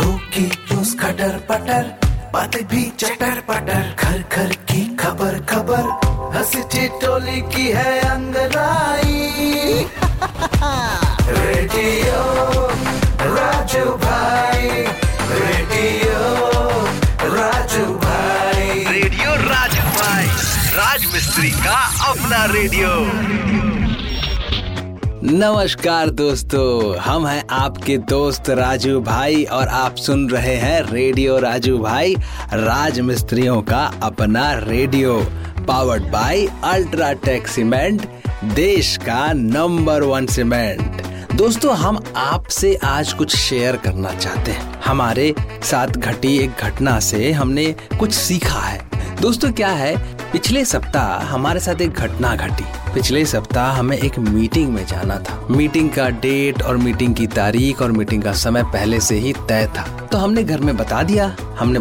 होगी रोज खटर पटर, बातें भी चटर पटर, घर घर की खबर खबर, हंसी ठिठोली की है अंगड़ाई। रेडियो राजू भाई, रेडियो राजू भाई, रेडियो राजू भाई, राज मिस्त्री का अपना रेडियो। नमस्कार दोस्तों, हम हैं आपके दोस्त राजू भाई और आप सुन रहे हैं रेडियो राजू भाई, राज मिस्त्रियों का अपना radio, powered by UltraTech cement, देश का नंबर 1 सीमेंट। दोस्तों, हम आपसे आज कुछ शेयर करना चाहते हैं। हमारे साथ घटी एक घटना से हमने कुछ सीखा है। दोस्तों, क्या है, पिछले सप्ताह हमारे साथ एक घटना घटी। पिछले सप्ताह हमें एक मीटिंग में जाना था। मीटिंग का डेट और मीटिंग की तारीख और मीटिंग का समय पहले से ही तय था। तो हमने घर में बता दिया,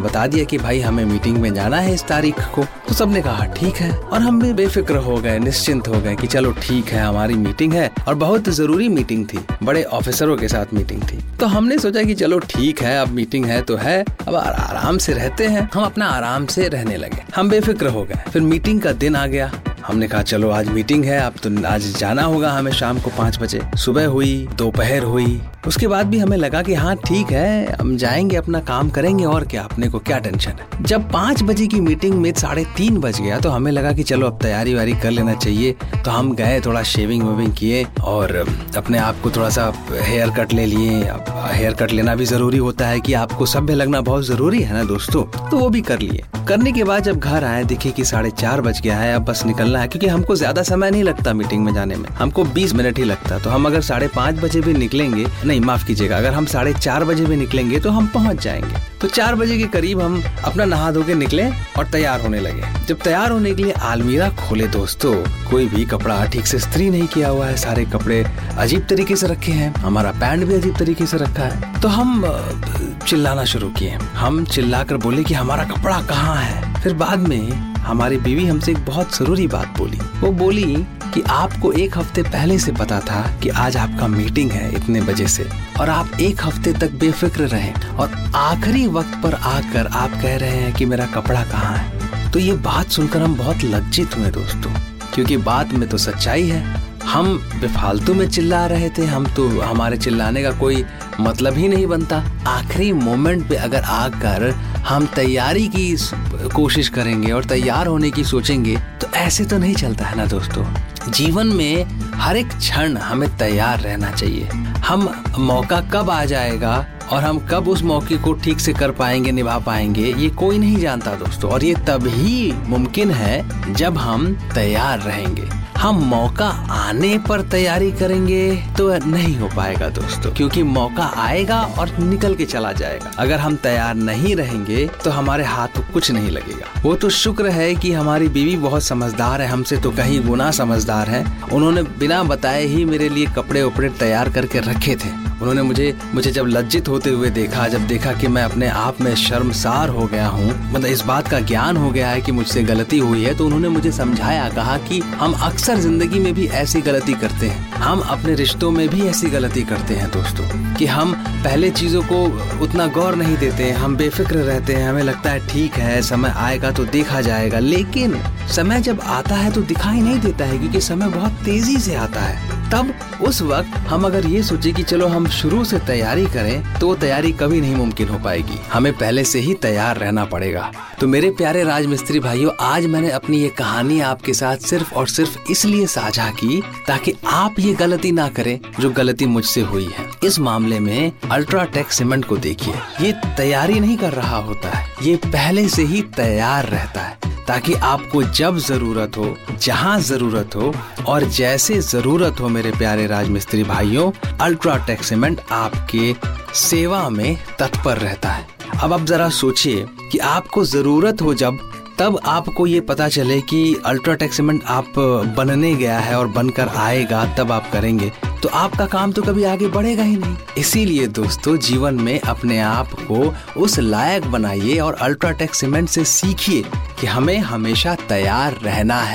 कि भाई हमें मीटिंग में जाना है इस तारीख को। तो सबने कहा ठीक है, और हम भी बेफिक्र हो गए, निश्चिंत हो गए कि चलो ठीक है, हमारी मीटिंग है और बहुत जरूरी मीटिंग थी, बड़े ऑफिसरों के साथ मीटिंग थी। तो हमने सोचा कि चलो ठीक है, अब मीटिंग है तो है, अब आराम से रहते हैं। हम अपना आराम से रहने लगे, हम बेफिक्र हो गए। फिर मीटिंग का दिन आ गया। हमने कहा चलो आज मीटिंग है, अब तो आज जाना होगा हमें शाम को 5 बजे। सुबह हुई, दोपहर हुई, उसके बाद भी हमें लगा कि हाँ ठीक है, हम जाएंगे, अपना काम करेंगे और क्या, अपने को क्या टेंशन है। जब 5 बजे की मीटिंग में 3:30 बज गया तो हमें लगा कि चलो अब तैयारी वारी कर लेना चाहिए। तो हम गए, थोड़ा शेविंग वेविंग किए और अपने आप को थोड़ा सा हेयर कट ले लिए। अब हेयर कट लेना भी जरूरी होता है कि आपको सभ्य लगना बहुत जरूरी है ना दोस्तों, तो वो भी कर लिए। करने के बाद जब घर आए, देखे कि 4:30 बज गया है, अब बस निकलना है, क्योंकि हमको ज्यादा समय नहीं लगता मीटिंग में जाने में, हमको 20 मिनट ही लगता। तो हम अगर 5:30 बजे भी निकलेंगे, नहीं माफ कीजिएगा, अगर हम 4:30 बजे भी निकलेंगे तो हम पहुंच जाएंगे। तो 4 बजे के करीब हम अपना नहा धो के निकले और तैयार होने लगे। जब तैयार होने के लिए अलमीरा खोले दोस्तों, कोई भी कपड़ा ठीक से इस्त्री नहीं किया हुआ है, सारे कपड़े अजीब तरीके से रखे हैं, हमारा पैंट भी अजीब तरीके से रखा है। तो हम चिल्लाना शुरू किए, हम चिल्लाकर बोले कि हमारा कपड़ा कहाँ है। फिर बाद में हमारी बीवी हमसे एक बहुत जरूरी बात बोली। वो बोली कि आपको 1 हफ्ते पहले से पता था कि आज आपका मीटिंग है इतने बजे से, और आप 1 हफ्ते तक बेफिक्र रहे, और आखिरी वक्त पर आकर आप कह रहे हैं कि मेरा कपड़ा कहाँ है। तो ये बात सुनकर हम बहुत लज्जित हुए दोस्तों, क्योंकि बात में तो सच्चाई है। हम बेफालतू में चिल्ला रहे थे, हम तो, हमारे चिल्लाने का कोई मतलब ही नहीं बनता। आखिरी मोमेंट पे अगर आकर हम तैयारी की कोशिश करेंगे और तैयार होने की सोचेंगे तो ऐसे तो नहीं चलता है ना दोस्तों। जीवन में हर एक क्षण हमें तैयार रहना चाहिए। हम मौका कब आ जाएगा और हम कब उस मौके को ठीक से कर पाएंगे, निभा पाएंगे, ये कोई नहीं जानता दोस्तों। और ये तभी मुमकिन है जब हम तैयार रहेंगे। हम मौका आने पर तैयारी करेंगे तो नहीं हो पाएगा दोस्तों, क्योंकि मौका आएगा और निकल के चला जाएगा। अगर हम तैयार नहीं रहेंगे तो हमारे हाथ कुछ नहीं लगेगा। वो तो शुक्र है कि हमारी बीवी बहुत समझदार है, हमसे तो कहीं गुना समझदार है। उन्होंने बिना बताए ही मेरे लिए कपड़े उपड़े तैयार करके रखे थे। उन्होंने मुझे जब लज्जित होते हुए देखा, जब देखा कि मैं अपने आप में शर्मसार हो गया हूँ, मतलब इस बात का ज्ञान हो गया है कि मुझसे गलती हुई है, तो उन्होंने मुझे समझाया, कहा कि हम अक्सर जिंदगी में भी ऐसी गलती करते हैं, हम अपने रिश्तों में भी ऐसी गलती करते हैं दोस्तों, कि हम पहले चीजों को उतना गौर नहीं देते हैं, हम बेफिक्र रहते हैं, हमें लगता है ठीक है, समय आएगा तो देखा जाएगा। लेकिन समय जब आता है तो दिखाई नहीं देता है, क्योंकि समय बहुत तेजी से आता है। तब उस वक्त हम अगर ये सोचे कि चलो हम शुरू से तैयारी करें, तो वो तैयारी कभी नहीं मुमकिन हो पाएगी। हमें पहले से ही तैयार रहना पड़ेगा। तो मेरे प्यारे राजमिस्त्री भाइयों, आज मैंने अपनी ये कहानी आपके साथ सिर्फ और सिर्फ इसलिए साझा की ताकि आप ये गलती ना करें जो गलती मुझसे हुई है। इस मामले में अल्ट्राटेक सीमेंट को देखिए, ये तैयारी नहीं कर रहा होता है, ये पहले से ही तैयार रहता है, ताकि आपको जब जरूरत हो, जहां जरूरत हो और जैसे जरूरत हो, मेरे प्यारे राजमिस्त्री भाइयों, अल्ट्राटेक सीमेंट आपके सेवा में तत्पर रहता है। अब आप जरा सोचिए कि आपको जरूरत हो जब, तब आपको ये पता चले कि अल्ट्राटेक सीमेंट आप बनने गया है और बनकर आएगा, तब आप करेंगे, तो आपका काम तो कभी आगे बढ़ेगा ही नहीं। इसीलिए दोस्तों, जीवन में अपने आप को उस लायक बनाइए और अल्ट्राटेक सीमेंट से सीखिए कि हमें हमेशा तैयार रहना है।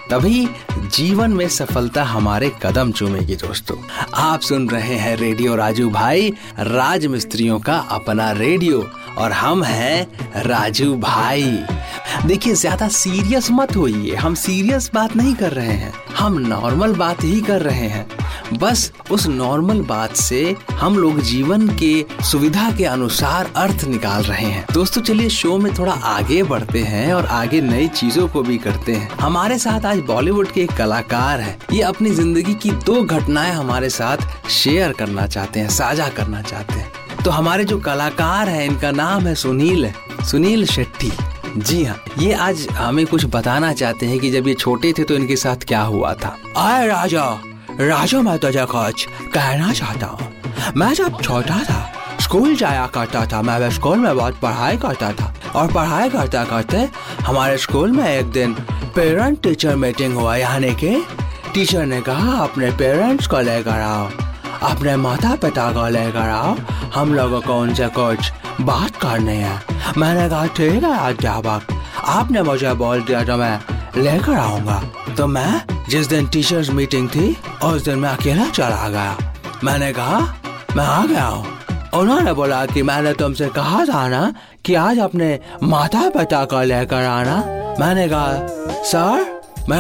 तभी जीवन में सफलता हमारे कदम चूमेगी। दोस्तों, आप सुन रहे हैं रेडियो राजू भाई, राज मिस्त्रियों का अपना रेडियो, और हम हैं राजू भाई। देखिए, ज्यादा सीरियस मत होइए, हम सीरियस बात नहीं कर रहे हैं, हम नॉर्मल बात ही कर रहे हैं। बस उस नॉर्मल बात से हम लोग जीवन के सुविधा के अनुसार अर्थ निकाल रहे हैं। दोस्तों, चलिए शो में थोड़ा आगे बढ़ते हैं और आगे नई चीजों को भी करते हैं। हमारे साथ आज बॉलीवुड के एक कलाकार है। ये अपनी जिंदगी की 2 घटनाएं हमारे साथ शेयर करना चाहते हैं, साझा करना चाहते हैं। तो हमारे जो कलाकार हैं, इनका नाम है सुनील शेट्टी। जी हाँ, ये आज हमें कुछ बताना चाहते हैं कि जब ये छोटे थे तो इनके साथ क्या हुआ था। आए राजा, मैं तुझे कुछ कहना चाहता हूँ। मैं जब छोटा था स्कूल जाया करता था, मैं स्कूल में बहुत पढ़ाई करता था, और पढ़ाई करते करते हमारे स्कूल में एक दिन पेरेंट टीचर मीटिंग हुआ। यानी कि टीचर ने कहा अपने पेरेंट्स को लेकर आओ, अपने माता पिता को लेकर आओ, हम लोगों को उनसे कुछ बात करनी है। मैंने कहा ठीक है अध्यापक, आपने मुझे बोल दिया तो मैं लेकर आऊंगा। तो मैं जिस दिन टीचर्स मीटिंग थी उस दिन मैं अकेला चला गया। मैंने कहा मैं आ गया हूँ। उन्होंने बोला कि मैंने तुमसे कहा था ना कि आज अपने माता पिता को लेकर आना। मैंने कहा सर,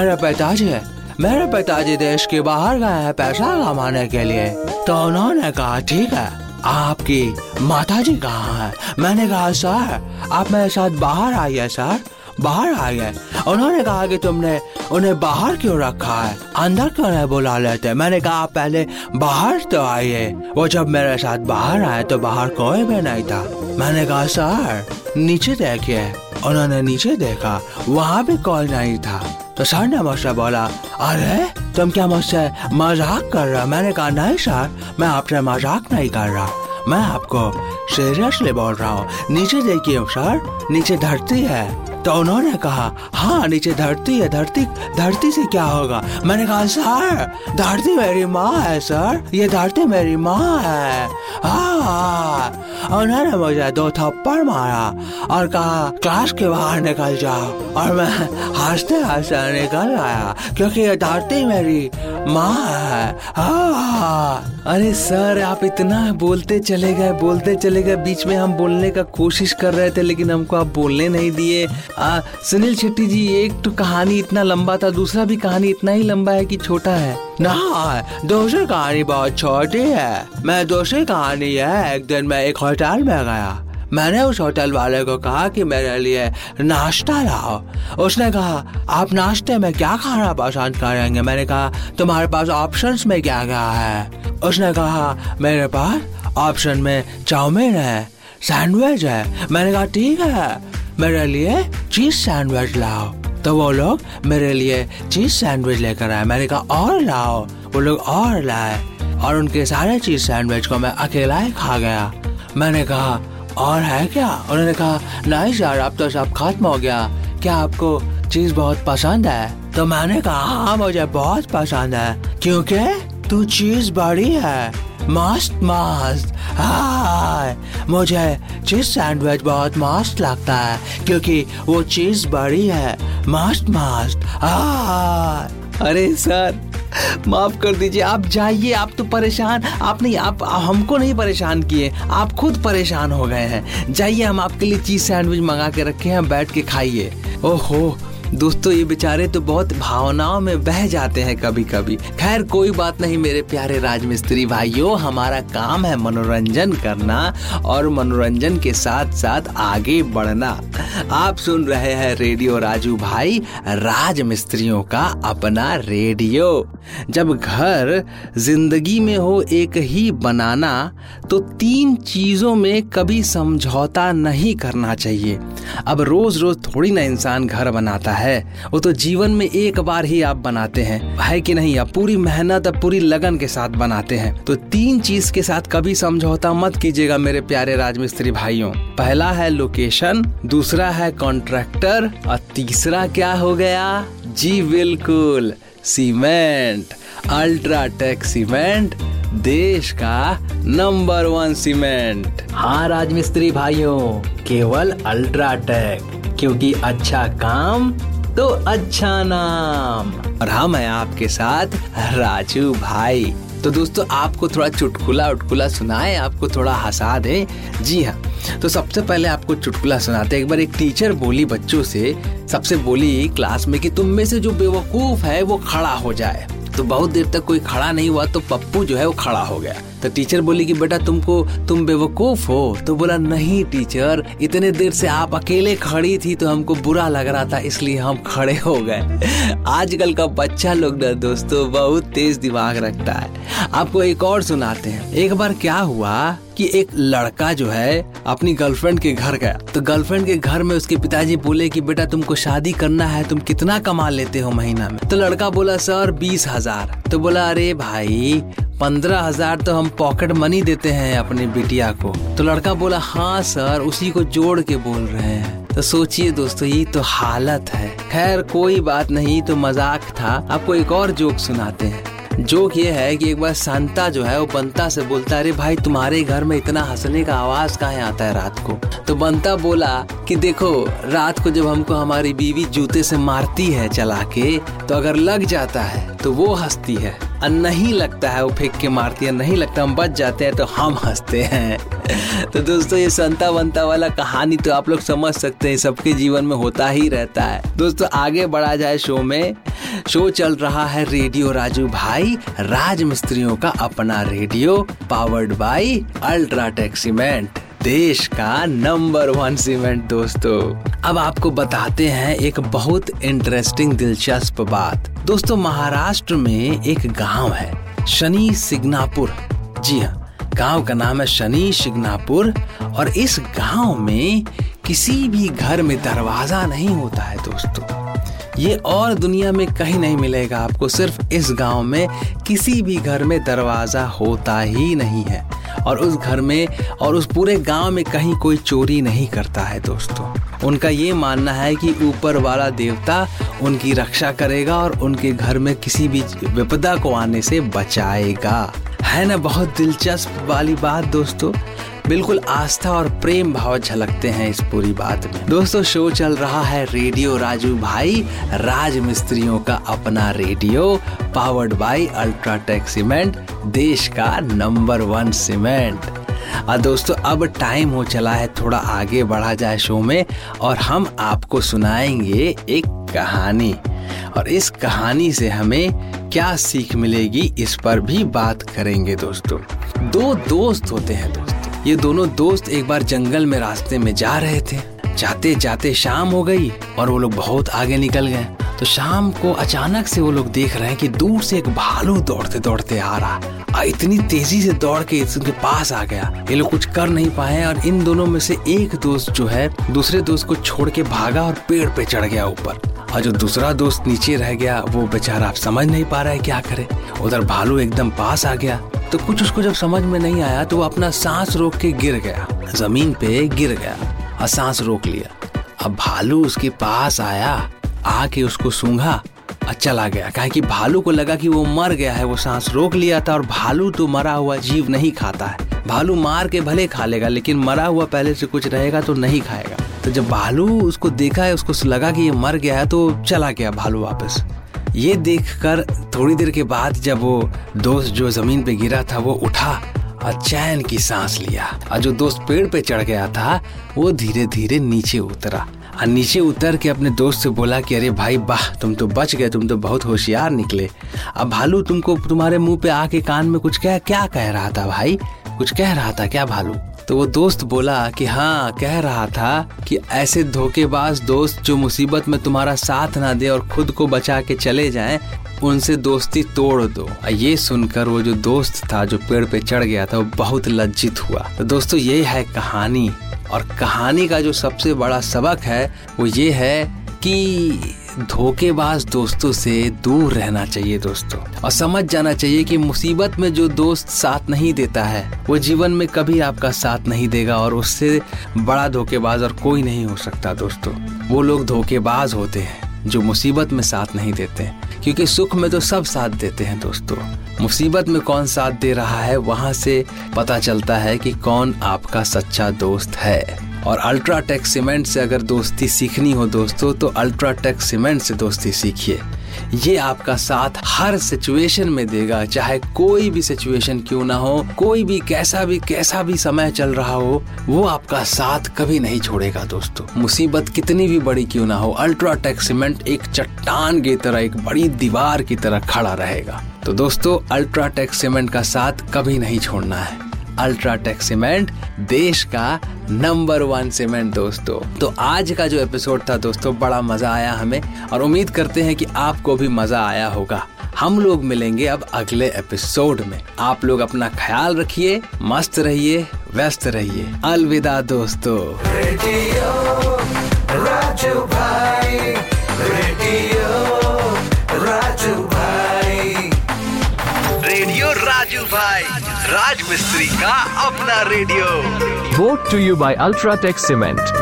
मेरे पिताजी देश के बाहर गए हैं पैसा कमाने के लिए। तो उन्होंने कहा ठीक है, आपकी माताजी कहाँ है? मैंने कहा सर, आप मेरे साथ बाहर आइए सर, बाहर आइए। उन्होंने कहा कि तुमने उन्हें बाहर क्यों रखा है, अंदर क्यों नहीं बुला लेते? मैंने कहा आप पहले बाहर तो आइए। वो जब मेरे साथ बाहर आए तो बाहर कोई भी नहीं था। मैंने कहा सर नीचे देखिए। उन्होंने नीचे देखा, वहाँ भी कोई नहीं था। तो सर ने मुझसे बोला अरे तुम क्या मुझसे मजाक कर रहे हो? मैंने कहा नहीं सर, मैं आपसे मजाक नहीं कर रहा, मैं आपको सीरियसली बोल रहा हूँ। नीचे देखिए सर, नीचे धरती है। तो उन्होंने कहा हाँ नीचे धरती है, धरती से क्या होगा? मैंने कहा सर धरती मेरी माँ है सर, ये धरती मेरी माँ है। हाँ, उन्होंने मुझे 2 थप्पड़ मारा और कहा क्लास के बाहर निकल जाओ। और मैं हंसते हंसते निकल आया क्योंकि ये धरती मेरी माँ है। हाँ। अरे सर, आप इतना बोलते चले गए, बीच में हम बोलने का कोशिश कर रहे थे लेकिन हमको आप बोलने नहीं दिए। सुनील शेट्टी जी, एक तो कहानी इतना लंबा था, दूसरा भी कहानी इतना ही लंबा है कि छोटा है? ना, दूसरी कहानी बहुत छोटी है। मैं दूसरी कहानी है, एक दिन मैं एक होटल में गया। मैंने उस होटल वाले को कहा कि मेरे लिए नाश्ता लाओ। उसने कहा आप नाश्ते में क्या खाना पसंद करेंगे? मैंने कहा तुम्हारे पास ऑप्शंस में क्या क्या है? उसने कहा मेरे पास ऑप्शन में चाउमीन है, सैंडविच है। मैंने कहा ठीक है, मेरे लिए चीज सैंडविच लाओ। तो वो लोग मेरे लिए चीज सैंडविच लेकर आए। मैंने कहा और लाओ। वो लोग और लाए और उनके सारे चीज सैंडविच को मैं अकेला ही खा गया। मैंने कहा और है क्या? उन्होंने कहा नहीं सर, अब तो सब खत्म हो गया। क्या आपको चीज बहुत पसंद है? तो मैंने कहा हाँ मुझे बहुत पसंद है, क्योंकि तू चीज बड़ी है, मस्त। हाँ, मुझे चीज सैंडविच बहुत मस्त लगता है क्योंकि वो चीज बड़ी है, मस्त। हाँ। अरे सर माफ कर दीजिए, आप जाइए। आप तो परेशान, आप हमको नहीं परेशान किए, आप खुद परेशान हो गए हैं। जाइए, हम आपके लिए चीज सैंडविच मंगा के रखे हैं, बैठ के खाइए। ओहो दोस्तों, ये बेचारे तो बहुत भावनाओं में बह जाते हैं कभी कभी। खैर कोई बात नहीं मेरे प्यारे राजमिस्त्री भाइयों, हमारा काम है मनोरंजन करना और मनोरंजन के साथ साथ आगे बढ़ना। आप सुन रहे हैं रेडियो राजू भाई, राजमिस्त्रियों का अपना रेडियो। जब घर जिंदगी में हो एक ही बनाना तो 3 चीजों में कभी समझौता नहीं करना चाहिए। अब रोज रोज थोड़ी ना इंसान घर बनाता है, वो तो जीवन में एक बार ही आप बनाते हैं, है कि नहीं? आप पूरी मेहनत और पूरी लगन के साथ बनाते हैं। तो 3 चीज के साथ कभी समझौता मत कीजिएगा मेरे प्यारे राजमिस्त्री भाइयों। पहला है लोकेशन, दूसरा है कॉन्ट्रैक्टर और तीसरा क्या हो गया? जी बिल्कुल, सीमेंट। अल्ट्राटेक सीमेंट देश का नंबर 1 सीमेंट। हाँ राजमिस्त्री भाइयों, केवल अल्ट्राटेक, क्योंकि अच्छा काम तो अच्छा नाम। और हम हैं आपके साथ राजू भाई। तो दोस्तों आपको थोड़ा चुटकुला सुनाए, आपको थोड़ा हंसा दे। जी हाँ, तो सबसे पहले आपको चुटकुला सुनाते। एक बार एक टीचर बोली बच्चों से, सबसे बोली क्लास में कि तुम में से जो बेवकूफ है वो खड़ा हो जाए। तो बहुत देर तक कोई खड़ा नहीं हुआ, तो पप्पू जो है वो खड़ा हो गया। तो टीचर बोली कि बेटा तुम बेवकूफ हो? तो बोला नहीं टीचर, इतने देर से आप अकेले खड़ी थी तो हमको बुरा लग रहा था, इसलिए हम खड़े हो गए। आजकल का बच्चा लोग ना दोस्तों बहुत तेज दिमाग रखता है। आपको एक और सुनाते हैं। एक बार क्या हुआ कि एक लड़का जो है अपनी गर्लफ्रेंड के घर गया। तो गर्लफ्रेंड के घर में उसके पिताजी बोले कि बेटा तुमको शादी करना है, तुम कितना कमा लेते हो महीना में? तो लड़का बोला सर 20,000। तो बोला अरे भाई 15,000 तो हम पॉकेट मनी देते हैं अपनी बिटिया को। तो लड़का बोला हाँ सर, उसी को जोड़ के बोल रहे हैं। तो सोचिए दोस्तों, ये तो हालत है। खैर कोई बात नहीं, तो मजाक था। आपको एक और जोक सुनाते हैं। जोक ये है कि एक बार सांता जो है वो बंता से बोलता है अरे भाई तुम्हारे घर में इतना हंसने का आवाज कहाँ आता है रात को? तो बंता बोला कि देखो रात को जब हमको हमारी बीवी जूते से मारती है चला के, तो अगर लग जाता है तो वो हंसती है, और नहीं लगता है वो फेंक के मारती है, नहीं लगता हम बच जाते हैं तो हम हंसते हैं। तो दोस्तों ये संता बंता वाला कहानी तो आप लोग समझ सकते हैं, सबके जीवन में होता ही रहता है। दोस्तों आगे बढ़ा जाए शो में। शो चल रहा है रेडियो राजू भाई, राज मिस्त्रियों का अपना radio, powered by UltraTech cement, देश का नंबर 1 सीमेंट। दोस्तों अब आपको बताते हैं एक बहुत इंटरेस्टिंग दिलचस्प बात। दोस्तों महाराष्ट्र में एक गांव है शनि शिंगणापुर। जी हाँ, गांव का नाम है शनि शिंगणापुर। और इस गांव में किसी भी घर में दरवाजा नहीं होता है दोस्तों। ये और दुनिया में कहीं नहीं मिलेगा आपको, सिर्फ इस गांव में किसी भी घर में दरवाजा होता ही नहीं है। और उस घर में और उस पूरे गांव में कहीं कोई चोरी नहीं करता है दोस्तों। उनका ये मानना है कि ऊपर वाला देवता उनकी रक्षा करेगा और उनके घर में किसी भी विपदा को आने से बचाएगा। है ना बहुत दिलचस्प वाली बात दोस्तों। बिल्कुल आस्था और प्रेम भाव झलकते हैं इस पूरी बात में। दोस्तों शो चल रहा है रेडियो राजू भाई, राज मिस्त्रियों का अपना radio, powered by UltraTech cement, देश का नंबर 1 सीमेंट। और दोस्तों अब टाइम हो चला है थोड़ा आगे बढ़ा जाए शो में, और हम आपको सुनाएंगे एक कहानी। और इस कहानी से हमें क्या सीख मिलेगी इस पर भी बात करेंगे दोस्तों। 2 दोस्त होते हैं दोस्तों। ये दोनों दोस्त एक बार जंगल में रास्ते में जा रहे थे। जाते जाते शाम हो गई और वो लोग बहुत आगे निकल गए। तो शाम को अचानक से वो लोग देख रहे हैं कि दूर से एक भालू दौड़ते दौड़ते आ रहा। इतनी तेजी से दौड़ के इसके पास आ गया। ये लोग कुछ कर नहीं पाए और इन दोनों में से एक दोस्त जो है दूसरे दोस्त को छोड़ के भागा और पेड़ पे चढ़ गया ऊपर। और जो दूसरा दोस्त नीचे रह गया वो बेचारा समझ नहीं पा रहा है क्या करे। उधर भालू एकदम पास आ गया। तो कुछ उसको जब समझ में नहीं आया तो वो अपना सांस रोक के गिर गया, जमीन पे गिर गया और सांस रोक लिया। अब भालू उसके पास आया, आके उसको सूंघा और चला गया। काहे कि भालू को लगा कि वो मर गया है, वो सांस रोक लिया था। और भालू तो मरा हुआ जीव नहीं खाता है। भालू मार के भले खा लेगा लेकिन मरा हुआ पहले से कुछ रहेगा तो नहीं खाएगा। तो जब भालू उसको देखा है, उसको लगा कि ये मर गया है, तो चला गया भालू वापस। ये देखकर थोड़ी देर के बाद जब वो दोस्त जो जमीन पे गिरा था वो उठा और चैन की सांस लिया। और जो दोस्त पेड़ पे चढ़ गया था वो धीरे धीरे नीचे उतरा और नीचे उतर के अपने दोस्त से बोला कि अरे भाई वाह, तुम तो बच गए, तुम तो बहुत होशियार निकले। अब भालू तुमको तुम्हारे मुंह पे आके कान में कुछ क्या कह रहा था भाई? कुछ कह रहा था क्या भालू? तो वो दोस्त बोला कि हाँ, कह रहा था कि ऐसे धोखेबाज दोस्त जो मुसीबत में तुम्हारा साथ ना दे और खुद को बचा के चले जाएं, उनसे दोस्ती तोड़ दो। ये सुनकर वो जो दोस्त था जो पेड़ पे चढ़ गया था वो बहुत लज्जित हुआ। तो दोस्तों ये है कहानी। और कहानी का जो सबसे बड़ा सबक है वो ये है कि धोखेबाज दोस्तों से दूर रहना चाहिए दोस्तों। और समझ जाना चाहिए कि मुसीबत में जो दोस्त साथ नहीं देता है वो जीवन में कभी आपका साथ नहीं देगा। और उससे बड़ा धोखेबाज और कोई नहीं हो सकता दोस्तों। वो लोग धोखेबाज होते हैं जो मुसीबत में साथ नहीं देते हैं, क्योंकि सुख में तो सब साथ देते हैं दोस्तों। मुसीबत में कौन साथ दे रहा है वहाँ से पता चलता है कि कौन आपका सच्चा दोस्त है। और अल्ट्राटेक सीमेंट से अगर दोस्ती सीखनी हो दोस्तों तो अल्ट्राटेक सीमेंट से दोस्ती सीखिए। ये आपका साथ हर सिचुएशन में देगा, चाहे कोई भी सिचुएशन क्यों ना हो, कोई भी कैसा भी समय चल रहा हो, वो आपका साथ कभी नहीं छोड़ेगा दोस्तों। मुसीबत कितनी भी बड़ी क्यों ना हो, अल्ट्राटेक सीमेंट एक चट्टान की तरह, एक बड़ी दीवार की तरह खड़ा रहेगा। तो दोस्तों अल्ट्राटेक सीमेंट का साथ कभी नहीं छोड़ना है। अल्ट्राटेक सीमेंट देश का नंबर 1 सीमेंट दोस्तों। तो आज का जो एपिसोड था दोस्तों बड़ा मजा आया हमें और उम्मीद करते हैं कि आपको भी मजा आया होगा। हम लोग मिलेंगे अब अगले एपिसोड में। आप लोग अपना ख्याल रखिए, मस्त रहिए, व्यस्त रहिए। अलविदा दोस्तों। रेडियो राजू भाई, रेडियो राजू भाई, रेडियो राजू भाई, राज मिस्त्री का अपना radio. Brought to you by Ultratech Cement.